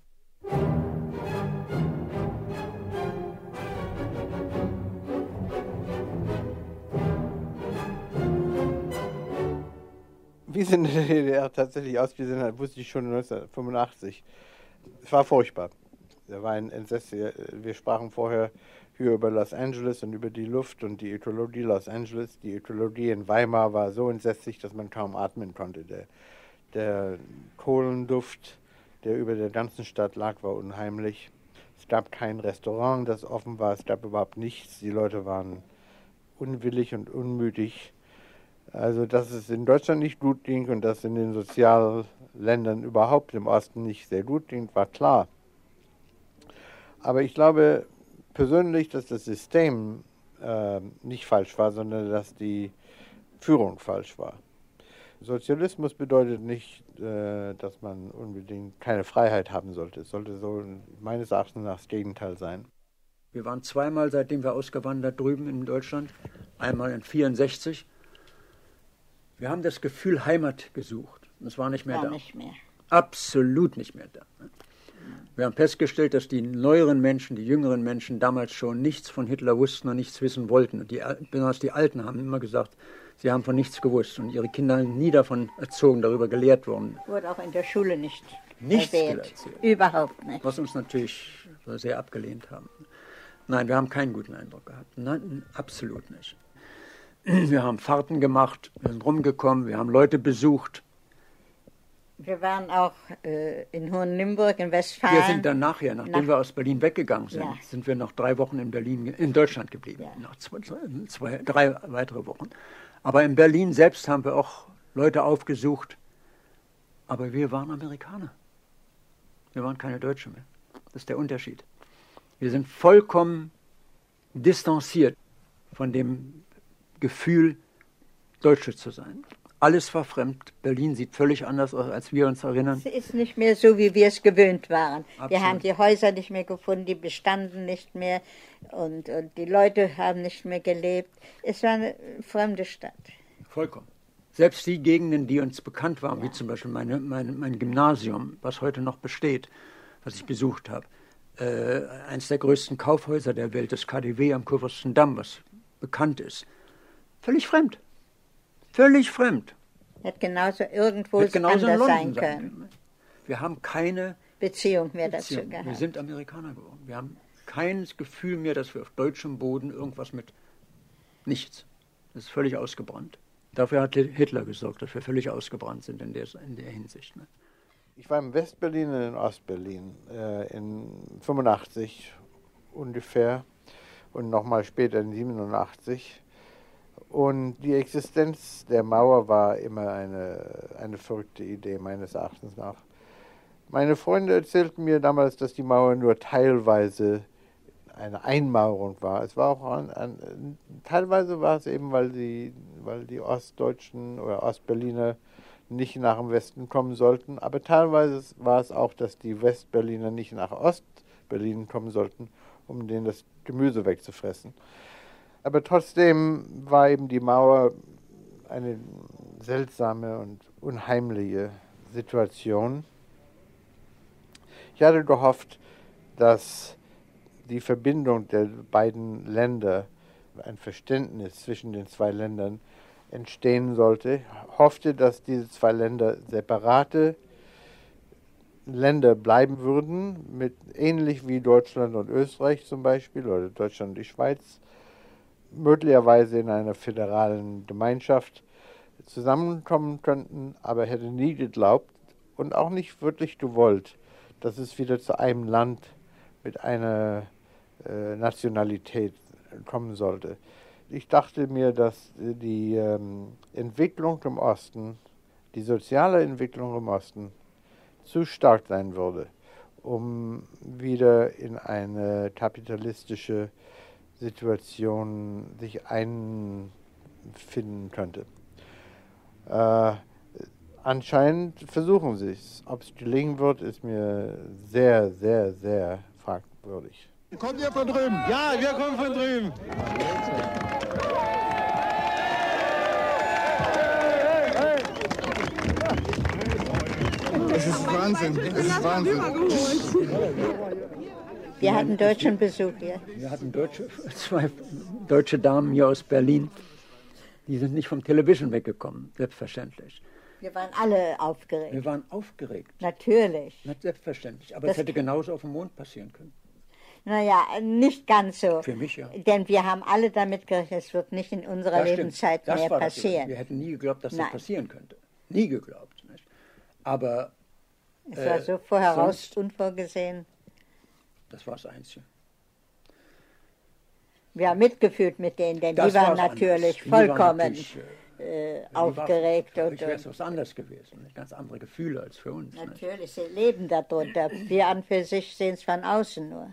Wie es in der D D R tatsächlich ausgesehen hat, wusste ich schon neunzehnhundertfünfundachtzig. Es war furchtbar. Da war ein Entsetzen. Wir sprachen vorher hier über Los Angeles und über die Luft und die Ökologie Los Angeles. Die Ökologie in Weimar war so entsetzlich, dass man kaum atmen konnte. Der, der Kohlenduft, der über der ganzen Stadt lag, war unheimlich. Es gab kein Restaurant, das offen war. Es gab überhaupt nichts. Die Leute waren unwillig und unmütig. Also, dass es in Deutschland nicht gut ging und dass in den Sozialländern überhaupt im Osten nicht sehr gut ging, war klar. Aber ich glaube persönlich, dass das System äh, nicht falsch war, sondern dass die Führung falsch war. Sozialismus bedeutet nicht, äh, dass man unbedingt keine Freiheit haben sollte. Es sollte so meines Erachtens nach das Gegenteil sein. Wir waren zweimal, seitdem wir ausgewandert drüben in Deutschland, einmal in vierundsechzig. Wir haben das Gefühl Heimat gesucht. Und es war nicht mehr war da. Nicht mehr. Absolut nicht mehr da. Wir haben festgestellt, dass die neueren Menschen, die jüngeren Menschen damals schon nichts von Hitler wussten und nichts wissen wollten. Und die, besonders die Alten haben immer gesagt, sie haben von nichts gewusst. Und ihre Kinder sind nie davon erzogen, darüber gelehrt worden. Wurde auch in der Schule nicht Nichts erwähnt. Überhaupt nicht. Was uns natürlich sehr abgelehnt haben. Nein, wir haben keinen guten Eindruck gehabt. Nein, absolut nicht. Wir haben Fahrten gemacht, wir sind rumgekommen, wir haben Leute besucht. Wir waren auch äh, in Hohenlimburg, in Westfalen. Wir sind dann nachher, nachdem Nach, wir aus Berlin weggegangen sind, ja. sind wir noch drei Wochen in Berlin, in Deutschland geblieben. Ja. Noch zwei, zwei, drei weitere Wochen. Aber in Berlin selbst haben wir auch Leute aufgesucht. Aber wir waren Amerikaner. Wir waren keine Deutschen mehr. Das ist der Unterschied. Wir sind vollkommen distanziert von dem Gefühl, Deutsche zu sein. Alles war fremd. Berlin sieht völlig anders aus, als wir uns erinnern. Es ist nicht mehr so, wie wir es gewöhnt waren. Absolut. Wir haben die Häuser nicht mehr gefunden, die bestanden nicht mehr und, und die Leute haben nicht mehr gelebt. Es war eine fremde Stadt. Vollkommen. Selbst die Gegenden, die uns bekannt waren, ja. wie zum Beispiel meine, meine, mein Gymnasium, was heute noch besteht, was ich besucht habe, äh, eines der größten Kaufhäuser der Welt, das K D W am Kurfürstendamm, was bekannt ist. Völlig fremd. Völlig fremd. Hätte genauso irgendwo Hätte genauso anders sein können. können. Wir haben keine Beziehung mehr Beziehung. dazu gehabt. Wir sind Amerikaner geworden. Wir haben kein Gefühl mehr, dass wir auf deutschem Boden irgendwas mit nichts. Das ist völlig ausgebrannt. Dafür hat Hitler gesorgt, dass wir völlig ausgebrannt sind in der, in der Hinsicht. Ne? Ich war in Westberlin und in Ostberlin äh, in fünfundachtzig ungefähr und nochmal später in siebenundachtzig. Und die Existenz der Mauer war immer eine, eine verrückte Idee, meines Erachtens nach. Meine Freunde erzählten mir damals, dass die Mauer nur teilweise eine Einmauerung war. Es war auch an, an, teilweise war es eben, weil die, weil die Ostdeutschen oder Ostberliner nicht nach dem Westen kommen sollten, aber teilweise war es auch, dass die Westberliner nicht nach Ostberlin kommen sollten, um denen das Gemüse wegzufressen. Aber trotzdem war eben die Mauer eine seltsame und unheimliche Situation. Ich hatte gehofft, dass die Verbindung der beiden Länder, ein Verständnis zwischen den zwei Ländern entstehen sollte. Ich hoffte, dass diese zwei Länder separate Länder bleiben würden, mit, ähnlich wie Deutschland und Österreich zum Beispiel, oder Deutschland und die Schweiz, möglicherweise in einer föderalen Gemeinschaft zusammenkommen könnten, aber hätte nie geglaubt und auch nicht wirklich gewollt, dass es wieder zu einem Land mit einer äh, Nationalität kommen sollte. Ich dachte mir, dass die ähm, Entwicklung im Osten, die soziale Entwicklung im Osten, zu stark sein würde, um wieder in eine kapitalistische Situation sich einfinden könnte. Äh, anscheinend versuchen sie es. Ob es gelingen wird, ist mir sehr, sehr, sehr fragwürdig. Kommt ihr von drüben? Ja, wir kommen von drüben. Es ist Wahnsinn, es ist Wahnsinn. Wir hatten deutschen Besuch hier. Wir hatten deutsche, zwei deutsche Damen hier aus Berlin. Die sind nicht vom Television weggekommen, selbstverständlich. Wir waren alle aufgeregt. Wir waren aufgeregt. Natürlich. Nicht selbstverständlich, aber Das es hätte genauso auf dem Mond passieren können. Naja, nicht ganz so. Für mich ja. Denn wir haben alle damit gerechnet, es wird nicht in unserer Das Lebenszeit stimmt. Das mehr war das passieren. Übrigen. Wir hätten nie geglaubt, dass Nein. das passieren könnte. Nie geglaubt. Nicht? Aber es war so vorher raus unvorgesehen. Das war das Einzige. Wir haben mitgefühlt mit denen, denn Das die waren war's natürlich anders. Die vollkommen waren natürlich, äh, Ja, aufgeregt. Für und, mich wäre es was anderes gewesen. Nicht? Ganz andere Gefühle als für uns. Nicht? Natürlich, sie leben darunter. Wir an für sich sehen es von außen nur.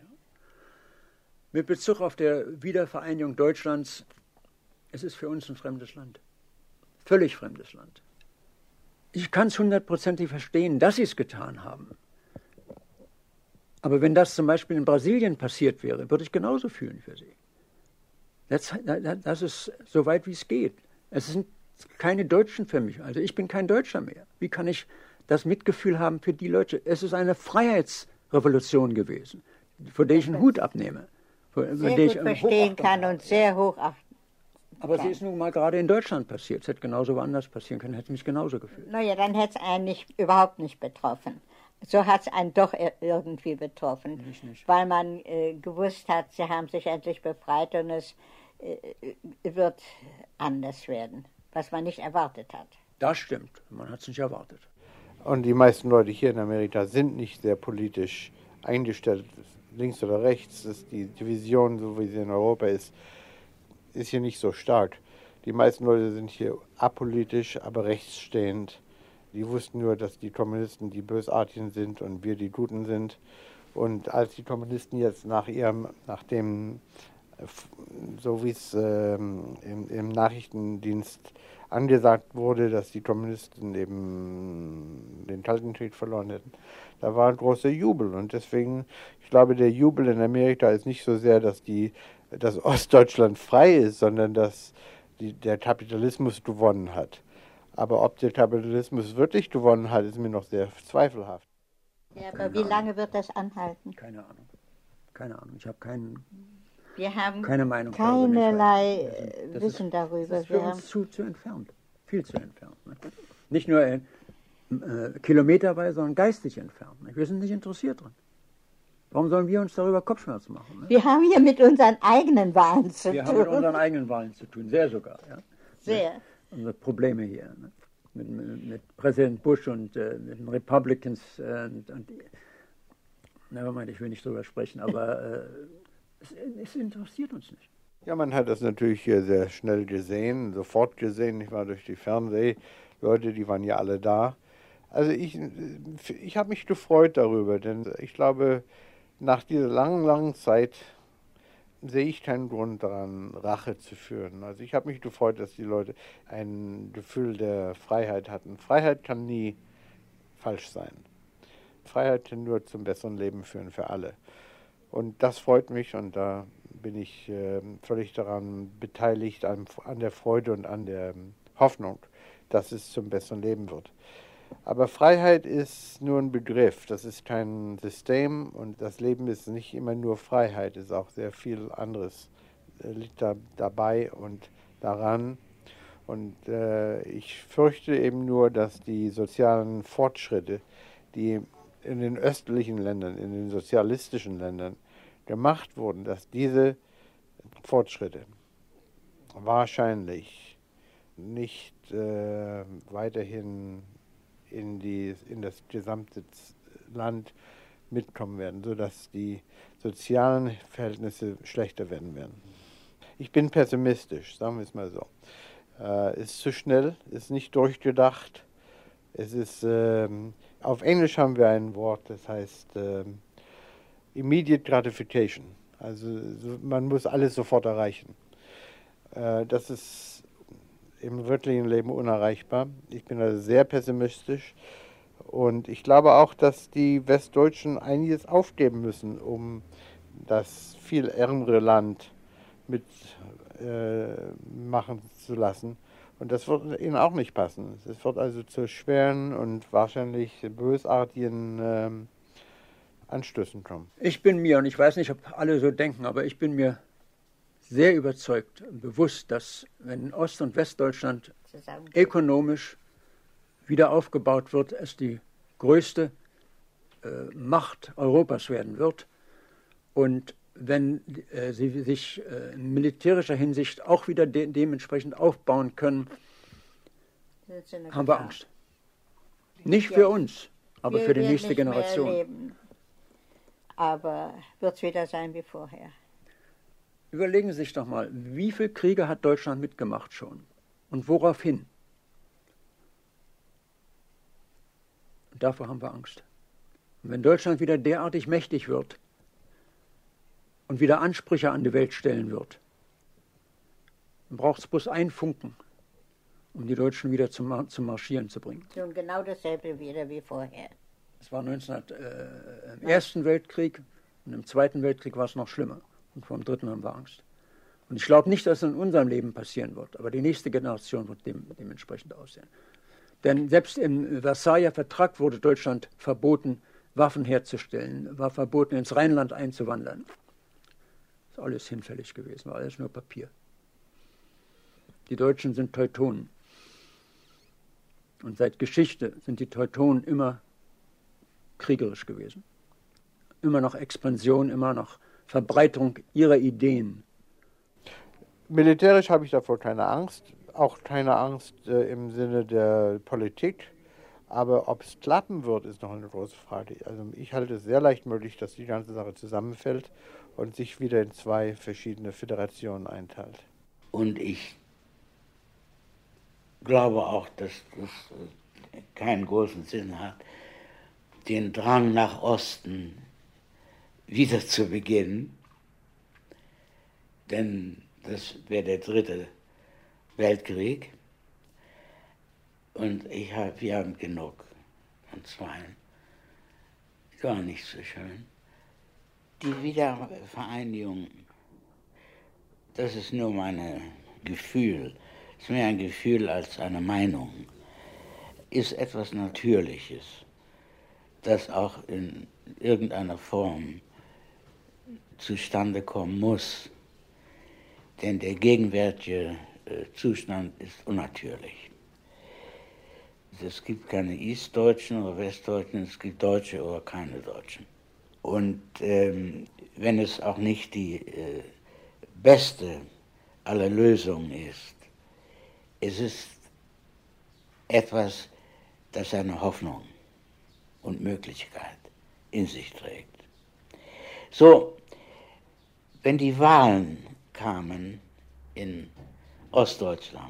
Mit Bezug auf der Wiedervereinigung Deutschlands, es ist für uns ein fremdes Land. Völlig fremdes Land. Ich kann es hundertprozentig verstehen, dass sie es getan haben. Aber wenn das zum Beispiel in Brasilien passiert wäre, würde ich genauso fühlen für sie. Das, das ist so weit, wie es geht. Es sind keine Deutschen für mich. Also ich bin kein Deutscher mehr. Wie kann ich das Mitgefühl haben für die Leute? Es ist eine Freiheitsrevolution gewesen, vor der ich einen Hut abnehme. Vor Sehr der gut ich verstehen kann und sehr hochachten. Aber sie ist nun mal gerade in Deutschland passiert. Es hätte genauso woanders passieren können, hätte mich genauso gefühlt. Naja, dann hätte es einen nicht, überhaupt nicht betroffen. So hat es einen doch irgendwie betroffen, nicht. weil man äh, gewusst hat, sie haben sich endlich befreit und es äh, wird anders werden, was man nicht erwartet hat. Das stimmt, man hat es nicht erwartet. Und die meisten Leute hier in Amerika sind nicht sehr politisch eingestellt, links oder rechts. Das ist die Division, so wie sie in Europa ist, ist hier nicht so stark. Die meisten Leute sind hier apolitisch, aber rechtsstehend. Die wussten nur, dass die Kommunisten die Bösartigen sind und wir die Guten sind. Und als die Kommunisten jetzt nach ihrem, nach dem, so wie es ähm, im, im Nachrichtendienst angesagt wurde, dass die Kommunisten eben den Kalten Krieg verloren hätten, da war ein großer Jubel. Und deswegen, ich glaube, der Jubel in Amerika ist nicht so sehr, dass, die, dass Ostdeutschland frei ist, sondern dass die, der Kapitalismus gewonnen hat. Aber ob der Kapitalismus wirklich gewonnen hat, ist mir noch sehr zweifelhaft. Ja, aber wie lange wird das anhalten? Keine Ahnung. Keine Ahnung. Ich habe keinen, Wir haben keine Meinung keinerlei darüber. Wissen darüber. Das ist für Wir uns haben zu, zu entfernt. Viel zu entfernt. Ne? Nicht nur äh, äh, kilometerweise, sondern geistig entfernt. Ne? Wir sind nicht interessiert dran. Warum sollen wir uns darüber Kopfschmerzen machen? Ne? Wir haben hier mit unseren eigenen Wahlen zu wir tun. Wir haben mit unseren eigenen Wahlen zu tun, sehr sogar. Ja? Sehr. Ne? Unsere Probleme hier. Ne? Mit, mit, mit Präsident Bush und äh, mit den Republicans. Äh, und, und, nevermind, ich will nicht drüber sprechen, aber äh, es, es interessiert uns nicht. Ja, man hat das natürlich hier sehr schnell gesehen, sofort gesehen. Ich war durch die Fernsehleute, die waren ja alle da. Also ich, ich habe mich gefreut darüber, denn ich glaube, nach dieser langen, langen Zeit sehe ich keinen Grund daran, Rache zu führen. Also ich habe mich gefreut, dass die Leute ein Gefühl der Freiheit hatten. Freiheit kann nie falsch sein. Freiheit kann nur zum besseren Leben führen für alle. Und das freut mich und da bin ich äh, völlig daran beteiligt, an, an der Freude und an der Hoffnung, dass es zum besseren Leben wird. Aber Freiheit ist nur ein Begriff, das ist kein System und das Leben ist nicht immer nur Freiheit, es ist auch sehr viel anderes äh, liegt da, dabei und daran. Und äh, ich fürchte eben nur, dass die sozialen Fortschritte, die in den östlichen Ländern, in den sozialistischen Ländern gemacht wurden, dass diese Fortschritte wahrscheinlich nicht äh, weiterhin in, die, in das gesamte Land mitkommen werden, sodass die sozialen Verhältnisse schlechter werden werden. Ich bin pessimistisch, sagen wir es mal so. Es äh, ist zu schnell, ist nicht durchgedacht. Es ist, ähm, auf Englisch haben wir ein Wort, das heißt ähm, immediate gratification. Also so, man muss alles sofort erreichen. Äh, das ist im wirklichen Leben unerreichbar. Ich bin also sehr pessimistisch und ich glaube auch, dass die Westdeutschen einiges aufgeben müssen, um das viel ärmere Land mitmachen äh, zu lassen. Und das wird ihnen auch nicht passen. Es wird also zu schweren und wahrscheinlich bösartigen äh, Anstößen kommen. Ich bin mir, und ich weiß nicht, ob alle so denken, aber ich bin mir sehr überzeugt und bewusst, dass wenn Ost- und Westdeutschland ökonomisch wieder aufgebaut wird, es die größte äh, Macht Europas werden wird. Und wenn äh, sie sich äh, in militärischer Hinsicht auch wieder de dementsprechend aufbauen können, haben wir Angst. Nicht für uns, aber für die nächste Generation. Aber wird es wieder sein wie vorher. Überlegen Sie sich doch mal, wie viele Kriege hat Deutschland mitgemacht schon? Und woraufhin? Und davor haben wir Angst. Und wenn Deutschland wieder derartig mächtig wird und wieder Ansprüche an die Welt stellen wird, dann braucht es bloß einen Funken, um die Deutschen wieder zum, Mar zum Marschieren zu bringen. Und genau dasselbe wieder wie vorher. Es war neunzehnhundert, äh, im Ersten Weltkrieg und im Zweiten Weltkrieg war es noch schlimmer. Und vor dem Dritten haben wir Angst. Und ich glaube nicht, dass es in unserem Leben passieren wird, aber die nächste Generation wird dem, dementsprechend aussehen. Denn selbst im Versailler Vertrag wurde Deutschland verboten, Waffen herzustellen, war verboten, ins Rheinland einzuwandern. Das ist alles hinfällig gewesen, war alles nur Papier. Die Deutschen sind Teutonen. Und seit Geschichte sind die Teutonen immer kriegerisch gewesen. Immer noch Expansion, immer noch Verbreitung ihrer Ideen. Militärisch habe ich davor keine Angst, auch keine Angst äh, im Sinne der Politik, Aber ob es klappen wird, ist noch eine große Frage. Also ich halte es sehr leicht möglich, dass die ganze Sache zusammenfällt und sich wieder in zwei verschiedene Föderationen einteilt. Und ich glaube auch, dass das keinen großen Sinn hat, den Drang nach Osten wieder zu beginnen, denn das wäre der dritte Weltkrieg. Und ich hab, wir haben genug von zweien. Gar nicht so schön. Die Wiedervereinigung, das ist nur mein Gefühl, ist mehr ein Gefühl als eine Meinung, ist etwas Natürliches, das auch in irgendeiner Form zustande kommen muss. Denn der gegenwärtige äh, Zustand ist unnatürlich. Es gibt keine Eastdeutschen oder Westdeutschen, es gibt Deutsche oder keine Deutschen. Und ähm, wenn es auch nicht die äh, beste aller Lösungen ist, es ist etwas, das eine Hoffnung und Möglichkeit in sich trägt. So, wenn die Wahlen kamen in Ostdeutschland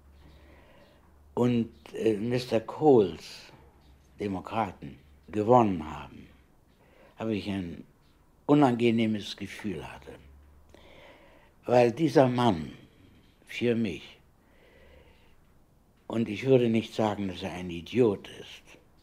und äh, Mister Kohls Demokraten gewonnen haben, habe ich ein unangenehmes Gefühl hatte, weil dieser Mann für mich, und ich würde nicht sagen, dass er ein Idiot ist,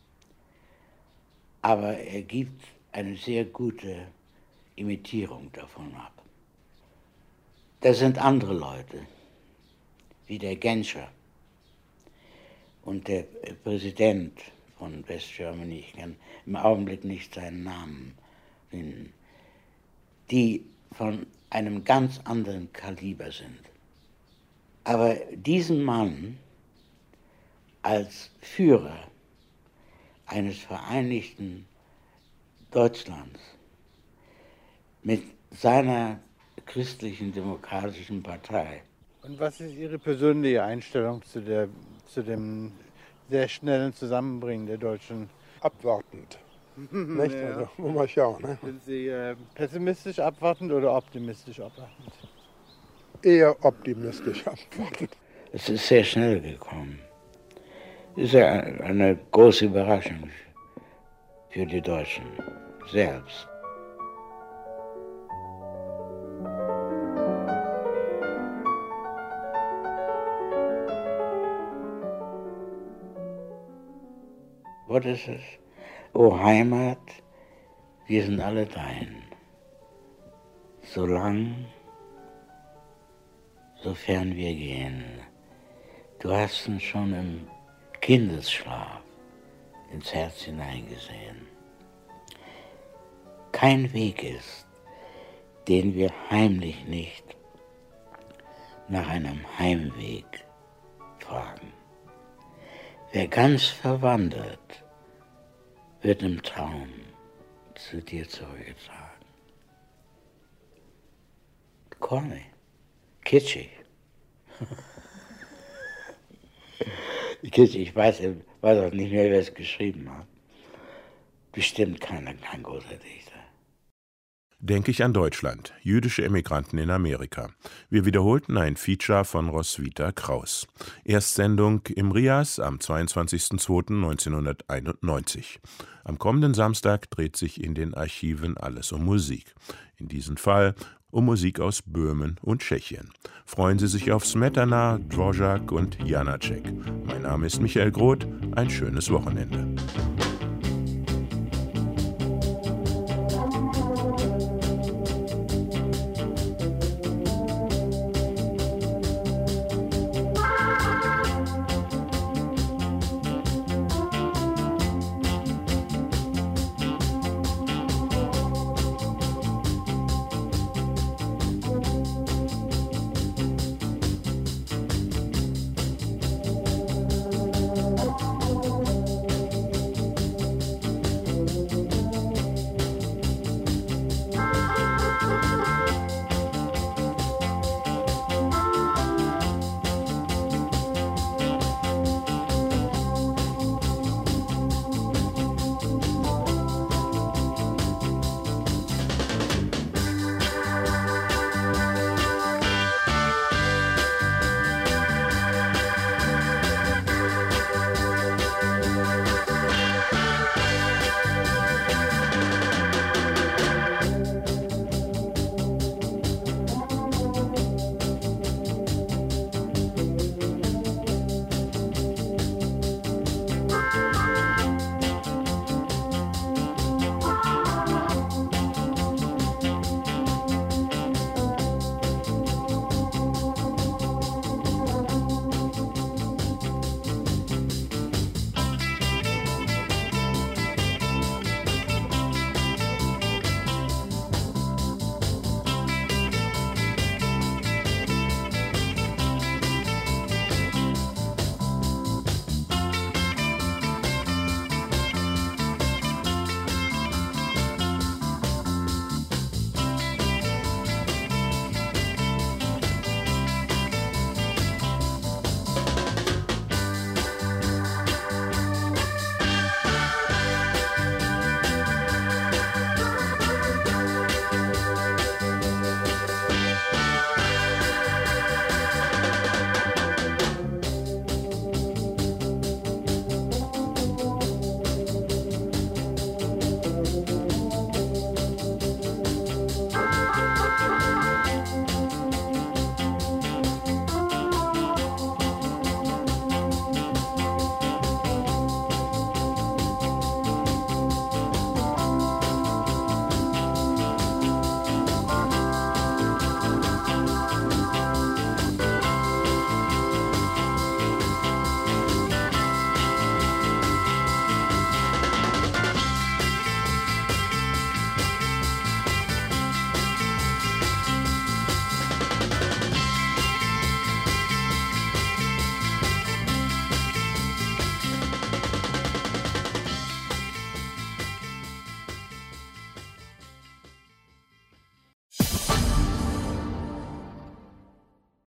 aber er gibt eine sehr gute Imitierung davon ab. Das sind andere Leute, wie der Genscher und der Präsident von West Germany, ich kann im Augenblick nicht seinen Namen nennen, die von einem ganz anderen Kaliber sind. Aber diesen Mann als Führer eines vereinigten Deutschlands mit seiner christlichen demokratischen Partei. Und was ist Ihre persönliche Einstellung zu, der, zu dem sehr schnellen Zusammenbringen der Deutschen? Abwartend. Nicht? Ja. Also, muss man schauen. Ne? Sind Sie äh, pessimistisch abwartend oder optimistisch abwartend? Eher optimistisch abwartend. Es ist sehr schnell gekommen. Es ist ja eine große Überraschung für die Deutschen selbst. Was ist es? O Heimat, wir sind alle dein. Solang, sofern wir gehen. Du hast uns schon im Kindesschlaf ins Herz hineingesehen. Kein Weg ist, den wir heimlich nicht nach einem Heimweg fragen. Wer ganz verwandelt, wird im Traum zu dir zurückgetragen. Corny, kitschig. kitschig, ich weiß, weiß auch nicht mehr, wer es geschrieben hat. Bestimmt keiner, kein großer Dichter. Denke ich an Deutschland, jüdische Emigranten in Amerika. Wir wiederholten ein Feature von Roswitha Kraus. Erstsendung im Rias am zweiundzwanzigsten zweiten neunzehnhunderteinundneunzig. Am kommenden Samstag dreht sich in den Archiven alles um Musik. In diesem Fall um Musik aus Böhmen und Tschechien. Freuen Sie sich auf Smetana, Dvořák und Janáček. Mein Name ist Michael Groth. Ein schönes Wochenende.